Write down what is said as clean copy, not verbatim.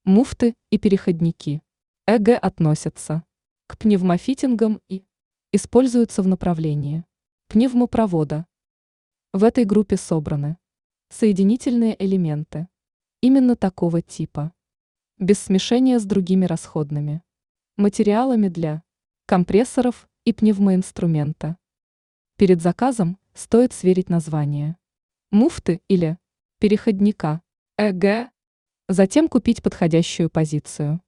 Муфты и переходники. ЭГ относятся к пневмофитингам и используются в направлении пневмопровода. В этой группе собраны соединительные элементы именно такого типа, без смешения с другими расходными материалами для компрессоров и пневмоинструмента. Перед заказом стоит сверить название муфты или переходника ЭГ, затем купить подходящую позицию.